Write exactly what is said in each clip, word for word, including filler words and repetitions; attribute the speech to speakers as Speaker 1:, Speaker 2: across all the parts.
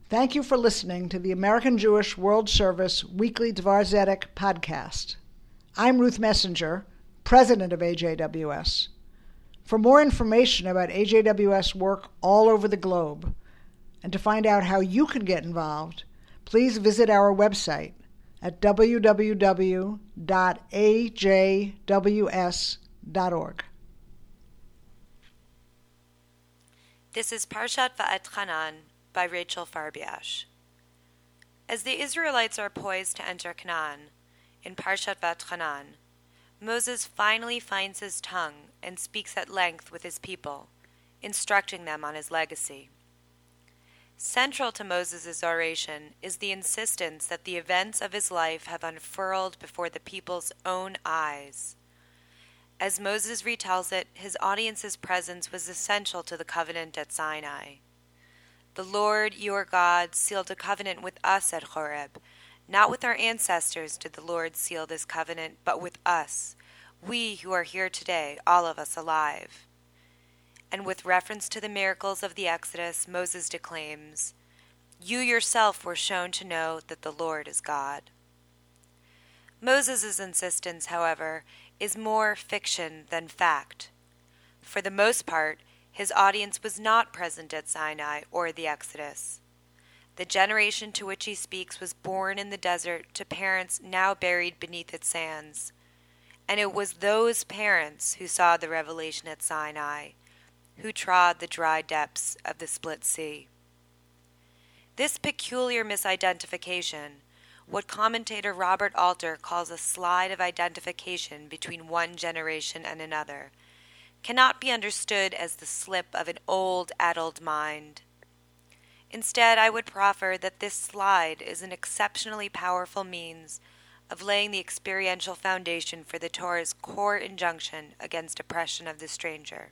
Speaker 1: Thank you for listening to the American Jewish World Service Weekly Dvar Zedek podcast. I'm Ruth Messenger, president of A J W S. For more information about A J W S work all over the globe, and to find out how you can get involved, please visit our website at w w w dot a j w s dot org.
Speaker 2: This is Parshat Va'etchanan by Rachel Farbiash. As the Israelites are poised to enter Canaan, in Parshat Va'etchanan, Moses finally finds his tongue and speaks at length with his people, instructing them on his legacy. Central to Moses' oration is the insistence that the events of his life have unfurled before the people's own eyes. As Moses retells it, his audience's presence was essential to the covenant at Sinai. The Lord, your God, sealed a covenant with us at Horeb. Not with our ancestors did the Lord seal this covenant, but with us, we who are here today, all of us alive. And with reference to the miracles of the Exodus, Moses declaims, "You yourself were shown to know that the Lord is God." Moses' insistence, however, is more fiction than fact. For the most part, his audience was not present at Sinai or the Exodus. The generation to which he speaks was born in the desert to parents now buried beneath its sands. And it was those parents who saw the revelation at Sinai, who trod the dry depths of the split sea. This peculiar misidentification, what commentator Robert Alter calls a slide of identification between one generation and another, cannot be understood as the slip of an old, addled mind. Instead, I would proffer that this slide is an exceptionally powerful means of laying the experiential foundation for the Torah's core injunction against oppression of the stranger.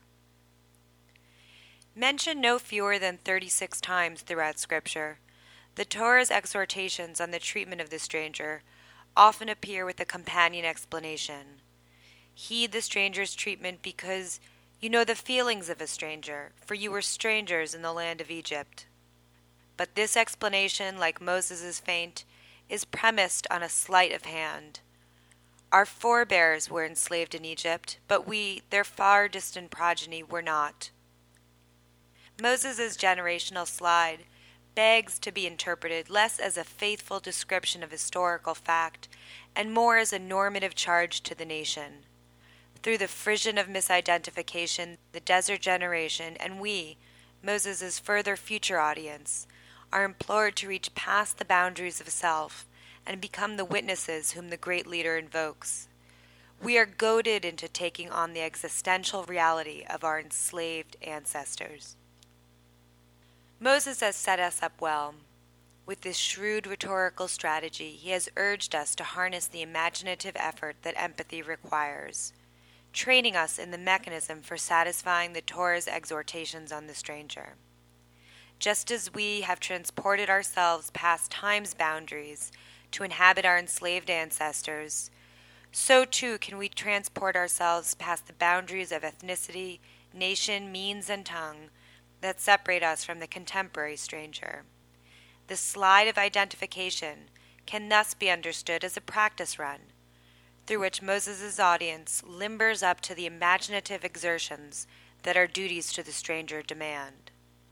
Speaker 2: Mentioned no fewer than thirty-six times throughout Scripture, the Torah's exhortations on the treatment of the stranger often appear with a companion explanation. Heed the stranger's treatment because you know the feelings of a stranger, for you were strangers in the land of Egypt. But this explanation, like Moses' feint, is premised on a sleight of hand. Our forebears were enslaved in Egypt, but we, their far distant progeny, were not. Moses' generational slide begs to be interpreted less as a faithful description of historical fact and more as a normative charge to the nation. Through the frisson of misidentification, the desert generation, and we, Moses' further future audience, are implored to reach past the boundaries of self and become the witnesses whom the great leader invokes. We are goaded into taking on the existential reality of our enslaved ancestors. Moses has set us up well. With this shrewd rhetorical strategy, he has urged us to harness the imaginative effort that empathy requires, training us in the mechanism for satisfying the Torah's exhortations on the stranger. Just as we have transported ourselves past time's boundaries to inhabit our enslaved ancestors, so too can we transport ourselves past the boundaries of ethnicity, nation, means, and tongue that separate us from the contemporary stranger. The slide of identification can thus be understood as a practice run, through which Moses' audience limbers up to the imaginative exertions that our duties to the stranger demand.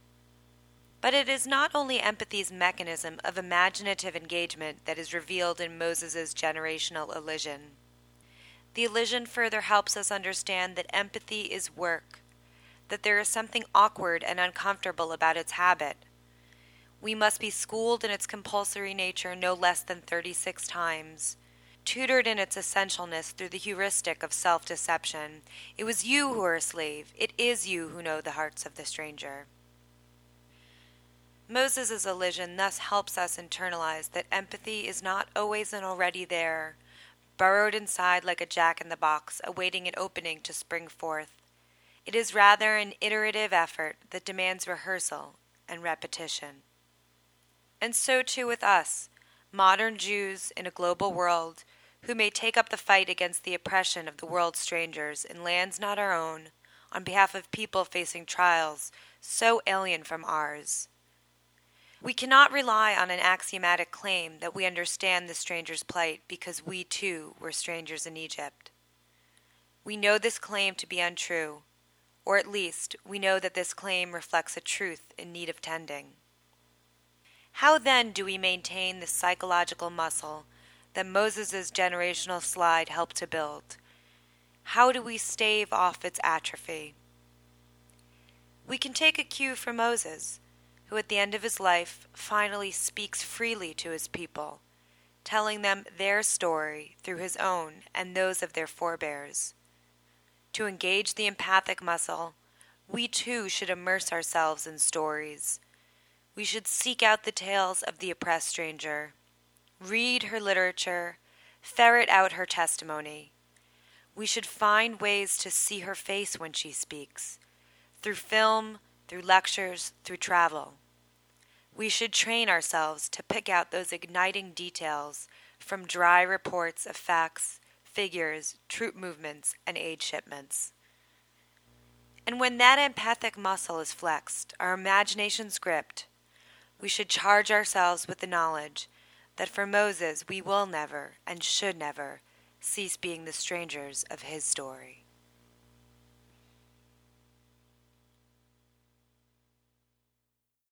Speaker 2: But it is not only empathy's mechanism of imaginative engagement that is revealed in Moses' generational elision. The elision further helps us understand that empathy is work, that there is something awkward and uncomfortable about its habit. We must be schooled in its compulsory nature no less than thirty-six times, tutored in its essentialness through the heuristic of self-deception. It was you who are a slave. It is you who know the hearts of the stranger. Moses' elision thus helps us internalize that empathy is not always and already there, burrowed inside like a jack-in-the-box, awaiting an opening to spring forth. It is rather an iterative effort that demands rehearsal and repetition. And so too with us, modern Jews in a global world, who may take up the fight against the oppression of the world's strangers in lands not our own, on behalf of people facing trials so alien from ours. We cannot rely on an axiomatic claim that we understand the stranger's plight because we too were strangers in Egypt. We know this claim to be untrue, or at least we know that this claim reflects a truth in need of tending. How then do we maintain the psychological muscle that Moses' generational slide helped to build? How do we stave off its atrophy? We can take a cue from Moses, who at the end of his life finally speaks freely to his people, telling them their story through his own and those of their forebears. To engage the empathic muscle, we too should immerse ourselves in stories. We should seek out the tales of the oppressed stranger, read her literature, ferret out her testimony. We should find ways to see her face when she speaks, through film, through lectures, through travel. We should train ourselves to pick out those igniting details from dry reports of facts, figures, troop movements, and aid shipments. And when that empathic muscle is flexed, our imaginations gripped, we should charge ourselves with the knowledge that for Moses we will never and should never cease being the strangers of his story.